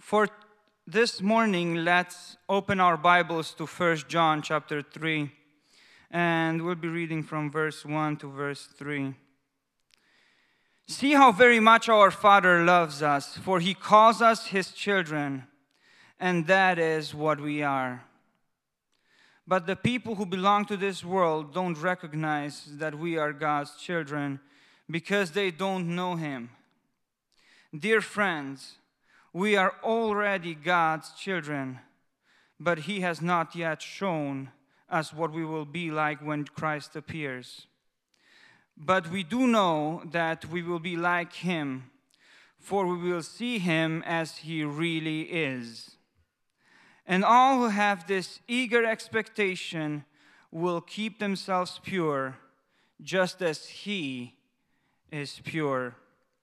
For this morning, let's open our Bibles to 1 John chapter 3, and we'll be reading from verse 1 to verse 3. See how very much our Father loves us, for He calls us His children, and that is what we are. But the people who belong to this world don't recognize that we are God's children because they don't know Him. Dear friends, we are already God's children, but He has not yet shown us what we will be like when Christ appears. But we do know that we will be like Him, for we will see Him as He really is. And all who have this eager expectation will keep themselves pure, just as He is pure.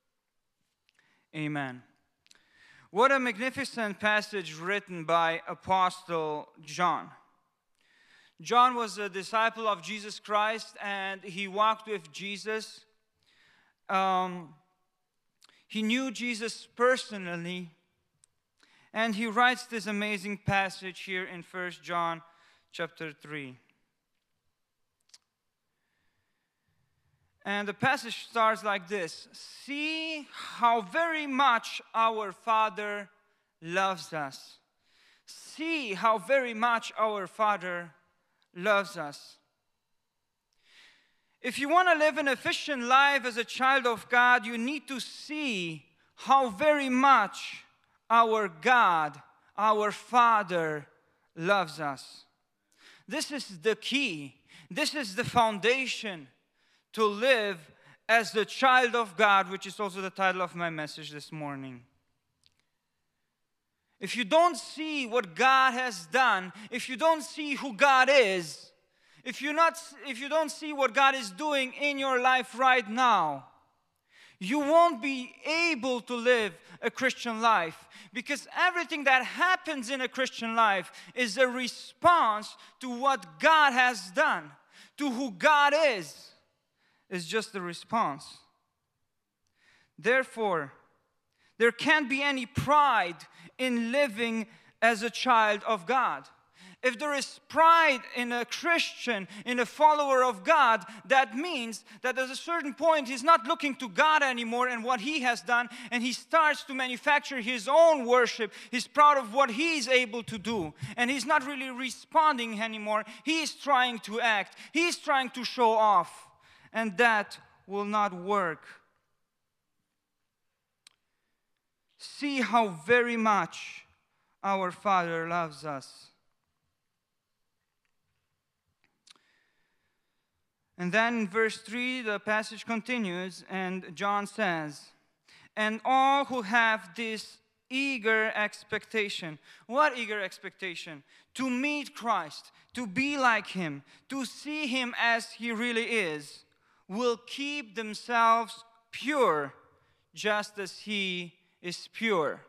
Amen. What a magnificent passage written by Apostle John. John was a disciple of Jesus Christ, and he walked with Jesus. He knew Jesus personally, and he writes this amazing passage here in 1 John chapter 3. And the passage starts like this: See how very much our Father loves us. See how very much our Father loves us. If you want to live an efficient life as a child of God, you need to see how very much our God, our Father, loves us. This is the key. This is the foundation to live as the child of God, which is also the title of my message this morning. If you don't see what God has done, if you don't see who God is, if you don't see what God is doing in your life right now, you won't be able to live a Christian life, because everything that happens in a Christian life is a response to what God has done, to who God is. Is just the response. Therefore, there can't be any pride in living as a child of God. If there is pride in a Christian, in a follower of God, that means that at a certain point he's not looking to God anymore and what He has done, and he starts to manufacture his own worship. He's proud of what he's able to do, and he's not really responding anymore. He is trying to act. He's trying to show off. And that will not work. See how very much our Father loves us. And then in verse 3, the passage continues, and John says, and all who have this eager expectation. What eager expectation? To meet Christ, to be like Him, to see Him as He really is, will keep themselves pure, just as He is pure.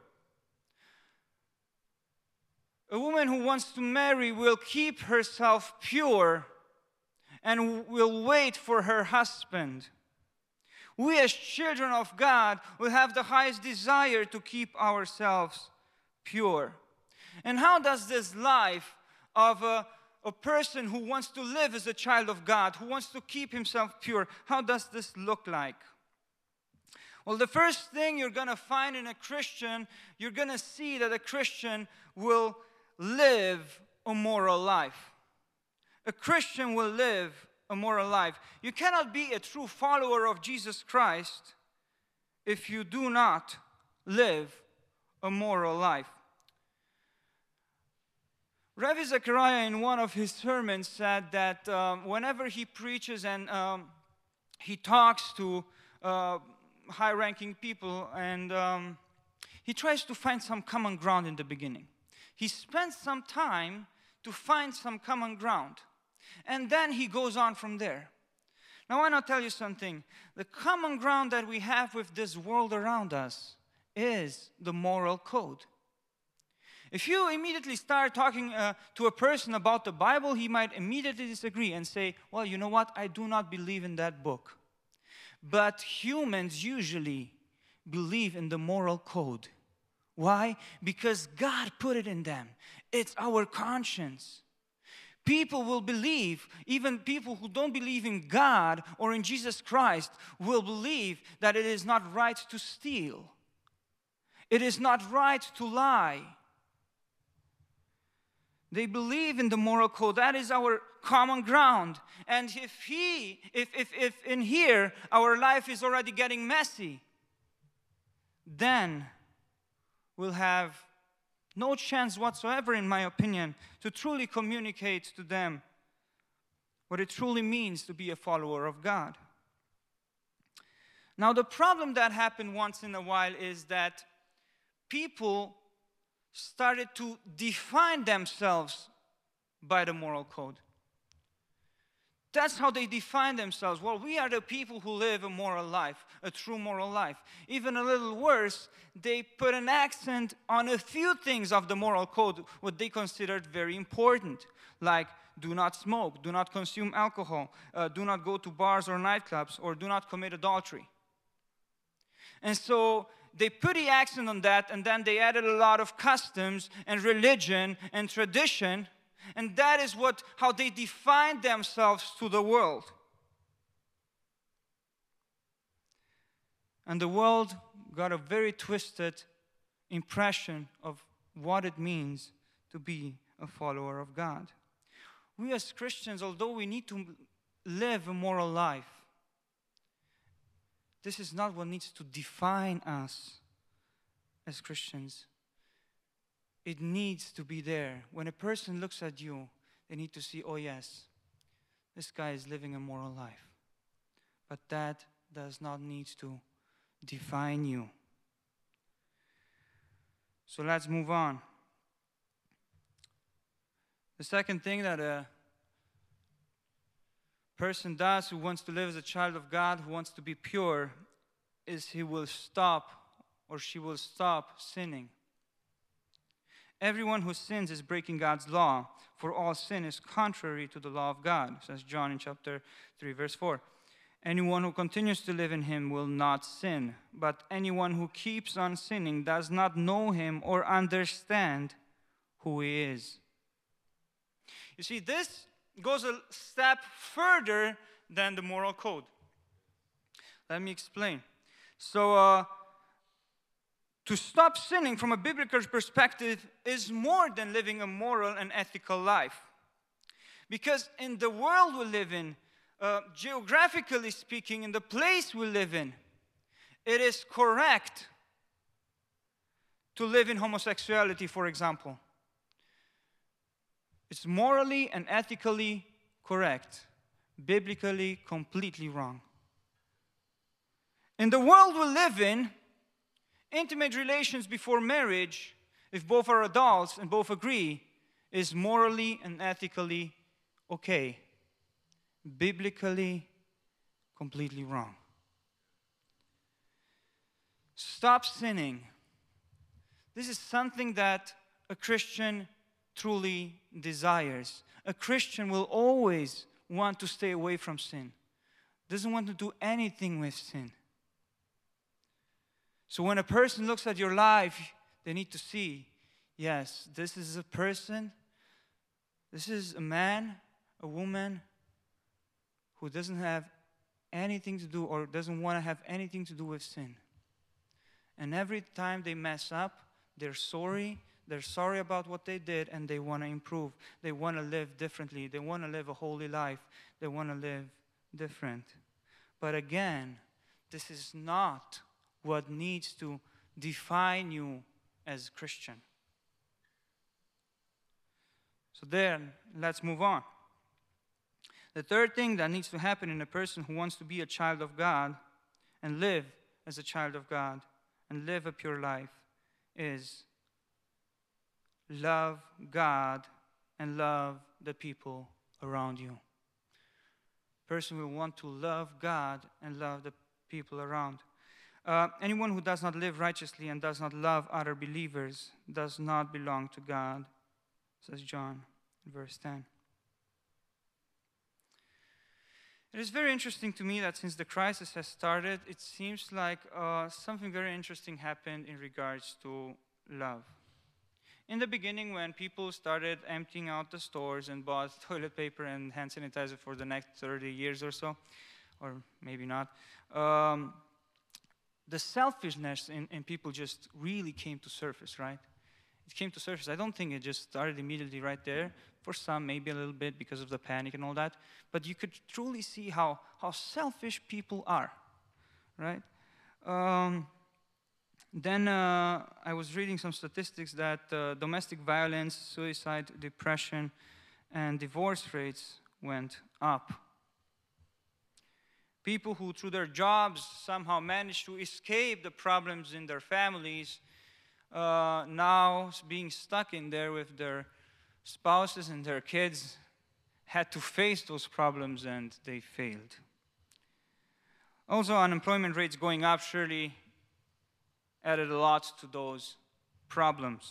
A woman who wants to marry will keep herself pure and will wait for her husband. We as children of God will have the highest desire to keep ourselves pure. And how does this life of a person who wants to live as a child of God, who wants to keep himself pure, how does this look like? Well, the first thing you're going to find in a Christian, you're going to see that a Christian will live a moral life. A Christian will live a moral life. You cannot be a true follower of Jesus Christ if you do not live a moral life. Ravi Zachariah, in one of his sermons, said that whenever he preaches and he talks to high-ranking people, and he tries to find some common ground in the beginning. He spends some time to find some common ground, and then he goes on from there. Now, I want to tell you something. The common ground that we have with this world around us is the moral code. If you immediately start talking to a person about the Bible, he might immediately disagree and say, well, you know what? I do not believe in that book. But humans usually believe in the moral code. Why? Because God put it in them. It's our conscience. People will believe, even people who don't believe in God or in Jesus Christ, will believe that it is not right to steal. It is not right to lie. They believe in the moral code. That is our common ground. And if in here our life is already getting messy, then we'll have no chance whatsoever, in my opinion, to truly communicate to them what it truly means to be a follower of God. Now, the problem that happened once in a while is that people started to define themselves by the moral code. That's how they define themselves. Well, we are the people who live a moral life, a true moral life. Even a little worse, they put an accent on a few things of the moral code, what they considered very important, like do not smoke, do not consume alcohol, do not go to bars or nightclubs, or do not commit adultery. And so they put the accent on that, and then they added a lot of customs and religion and tradition. And that is how they define themselves to the world. And the world got a very twisted impression of what it means to be a follower of God. We as Christians, although we need to live a moral life, this is not what needs to define us as Christians. It needs to be there. When a person looks at you, they need to see, oh yes, this guy is living a moral life. But that does not need to define you. So let's move on. The second thing that a person does who wants to live as a child of God, who wants to be pure, is he will stop, or she will stop sinning. Everyone who sins is breaking God's law, for all sin is contrary to the law of God, says John in chapter 3, verse 4. Anyone who continues to live in him will not sin, but anyone who keeps on sinning does not know him or understand who he is. You see, this goes a step further than the moral code. Let me explain. So, to stop sinning from a biblical perspective is more than living a moral and ethical life. Because in the world we live in, geographically speaking, in the place we live in, it is correct to live in homosexuality, for example. It's morally and ethically correct, biblically completely wrong. In the world we live in, intimate relations before marriage, if both are adults and both agree, is morally and ethically okay. Biblically, completely wrong. Stop sinning. This is something that a Christian truly desires. A Christian will always want to stay away from sin. Doesn't want to do anything with sin. So when a person looks at your life, they need to see, yes, this is a person, this is a man, a woman who doesn't have anything to do or doesn't want to have anything to do with sin. And every time they mess up, they're sorry about what they did, and they want to improve. They want to live differently. They want to live a holy life. They want to live different. But again, this is not what needs to define you as a Christian. So then, let's move on. The third thing that needs to happen in a person who wants to be a child of God and live as a child of God and live a pure life is love God and love the people around you. A person will want to love God and love the people around. Anyone who does not live righteously and does not love other believers does not belong to God, says John in verse 10. It is very interesting to me that since the crisis has started, it seems like something very interesting happened in regards to love. In the beginning, when people started emptying out the stores and bought toilet paper and hand sanitizer for the next 30 years or so, or maybe not, the selfishness in people just really came to surface, right? It came to surface. I don't think it just started immediately right there. For some, maybe a little bit because of the panic and all that. But you could truly see how selfish people are, right? Then I was reading some statistics that domestic violence, suicide, depression, and divorce rates went up. People who, through their jobs, somehow managed to escape the problems in their families, now being stuck in there with their spouses and their kids, had to face those problems and they failed. Also, unemployment rates going up surely added a lot to those problems.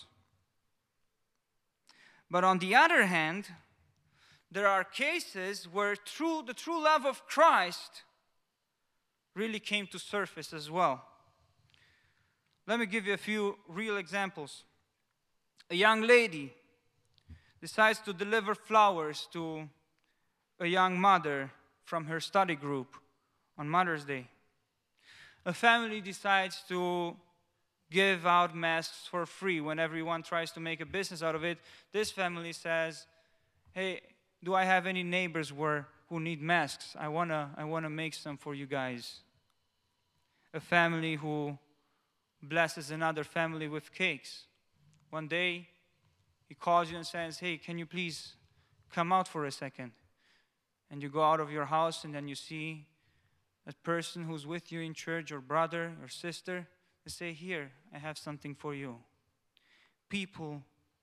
But on the other hand, there are cases where the true love of Christ really came to surface as well. Let me give you a few real examples. A young lady decides to deliver flowers to a young mother from her study group on Mother's Day. A family decides to give out masks for free. When everyone tries to make a business out of it, this family says, hey, do I have any neighbors who need masks? I wanna make some for you guys. A family who blesses another family with cakes. One day, he calls you and says, hey, can you please come out for a second? And you go out of your house and then you see that person who's with you in church, your brother, your sister, they say, here, I have something for you. People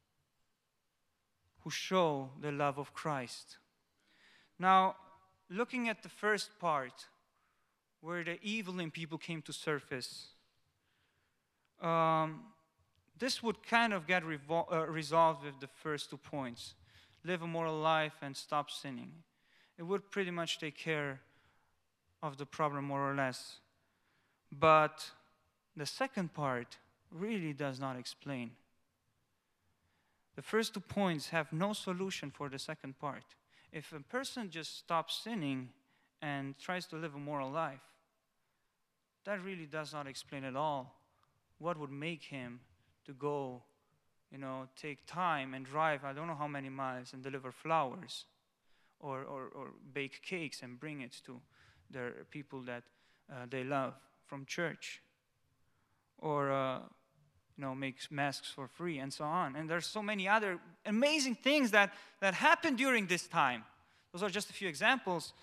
who show the love of Christ. Now, looking at the first part, where the evil in people came to surface, this would kind of get resolved with the first 2 points. Live a moral life and stop sinning. It would pretty much take care of the problem more or less. But the second part really does not explain. The first 2 points have no solution for the second part. If a person just stops sinning and tries to live a moral life, that really does not explain at all what would make him to go, take time and drive I don't know how many miles and deliver flowers or bake cakes and bring it to their people that they love from church, or make masks for free and so on. And there's so many other amazing things that happen during this time. Those are just a few examples.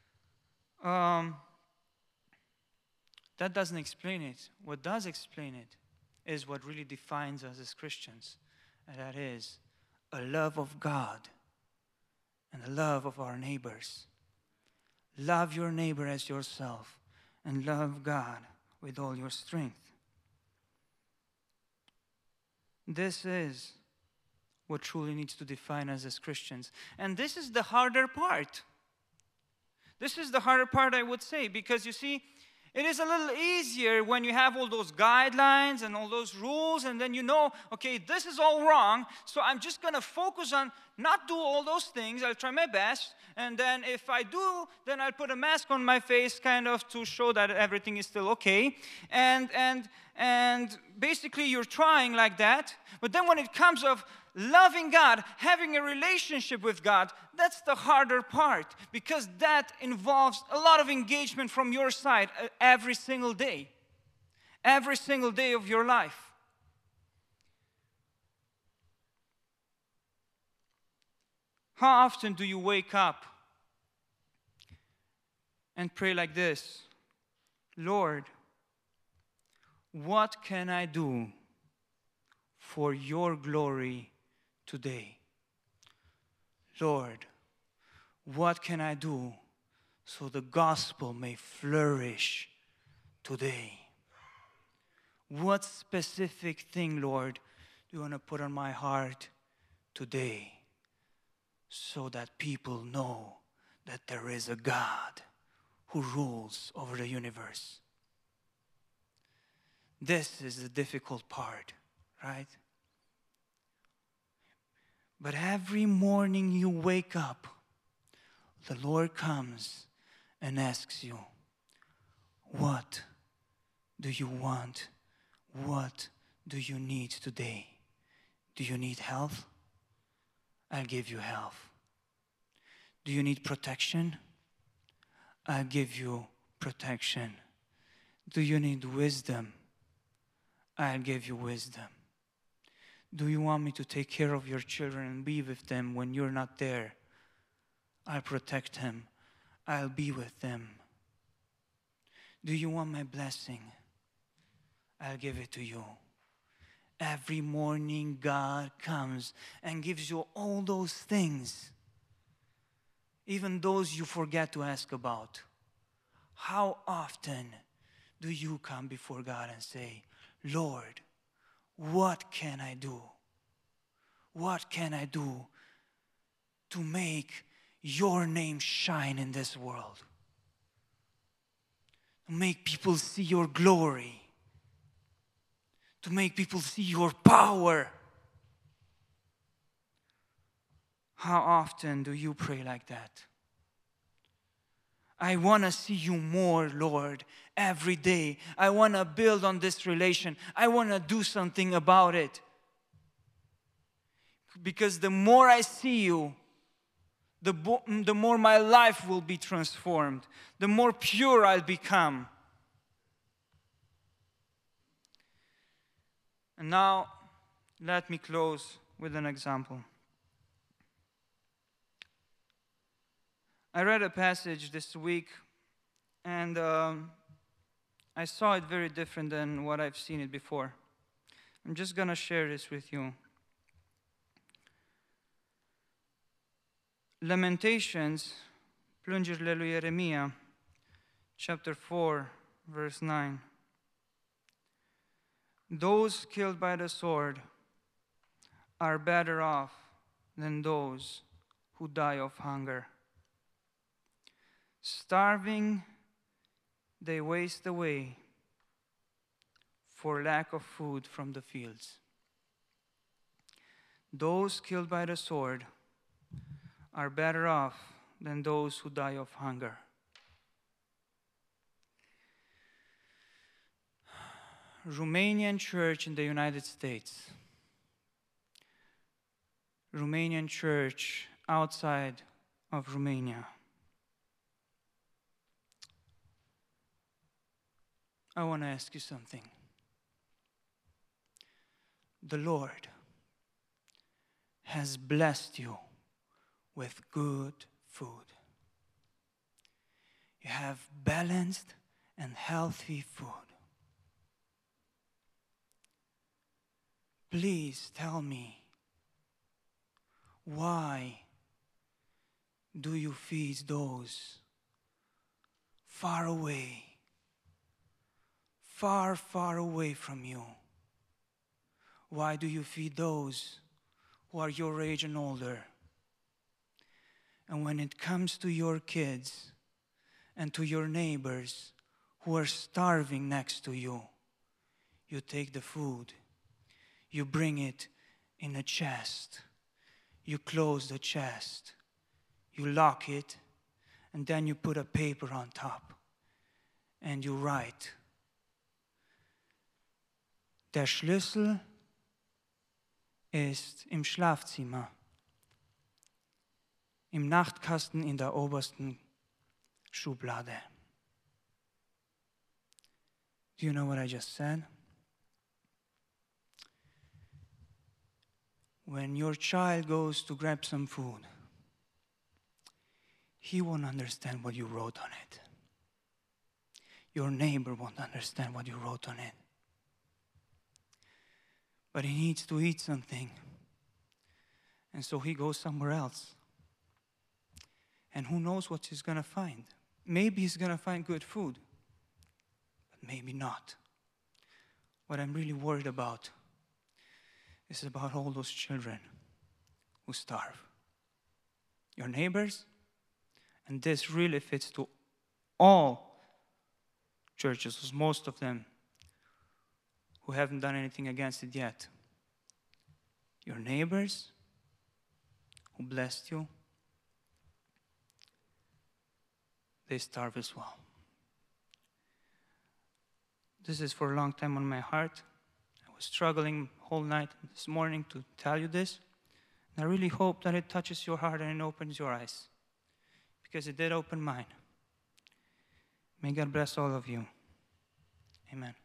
That doesn't explain it. What does explain it is what really defines us as Christians, and that is a love of God and a love of our neighbors. Love your neighbor as yourself and love God with all your strength. This is what truly needs to define us as Christians. And this is the harder part. This is the harder part, I would say, because you see, it is a little easier when you have all those guidelines and all those rules, and then okay, this is all wrong, so I'm just going to focus on not do all those things. I'll try my best, and then if I do, then I'll put a mask on my face kind of to show that everything is still okay. And basically you're trying like that, but then when it comes of loving God, having a relationship with God, that's the harder part, because that involves a lot of engagement from your side every single day of your life. How often do you wake up and pray like this? Lord, what can I do for your glory today? Lord, what can I do so the gospel may flourish today? What specific thing, Lord, do you want to put on my heart today so that people know that there is a God who rules over the universe? This is the difficult part, right? But every morning you wake up, the Lord comes and asks you, what do you want? What do you need today? Do you need health? I'll give you health. Do you need protection? I'll give you protection. Do you need wisdom? I'll give you wisdom. Do you want me to take care of your children and be with them when you're not there? I'll protect them. I'll be with them. Do you want my blessing? I'll give it to you. Every morning God comes and gives you all those things, even those you forget to ask about. How often do you come before God and say, Lord, what can I do? What can I do to make your name shine in this world? To make people see your glory. To make people see your power. How often do you pray like that? I want to see you more, Lord, every day. I want to build on this relation. I want to do something about it. Because the more I see you, the more my life will be transformed. The more pure I'll become. And now, let me close with an example. I read a passage this week, and I saw it very different than what I've seen it before. I'm just going to share this with you. Lamentations, plângerile lui Ieremia, chapter 4, verse 9. Those killed by the sword are better off than those who die of hunger. Starving, they waste away for lack of food from the fields. Those killed by the sword are better off than those who die of hunger. Romanian church in the United States. Romanian church outside of Romania. I want to ask you something. The Lord has blessed you with good food. You have balanced and healthy food. Please tell me, why do you feed those far away, far, far away from you? Why do you feed those who are your age and older? And when it comes to your kids and to your neighbors who are starving next to you, you take the food, you bring it in a chest, you close the chest, you lock it, and then you put a paper on top, and you write, der Schlüssel ist im Schlafzimmer, im Nachtkasten in der obersten Schublade. Do you know what I just said? When your child goes to grab some food, he won't understand what you wrote on it. Your neighbor won't understand what you wrote on it. But he needs to eat something. And so he goes somewhere else. And who knows what he's going to find? Maybe he's going to find good food, but maybe not. What I'm really worried about is about all those children who starve. Your neighbors, and this really fits to all churches, most of them who haven't done anything against it yet. your neighbors who blessed you, they starve as well. This is for a long time on my heart. I was struggling whole night this morning to tell you this. And I really hope that it touches your heart and it opens your eyes, because it did open mine. May God bless all of you. Amen.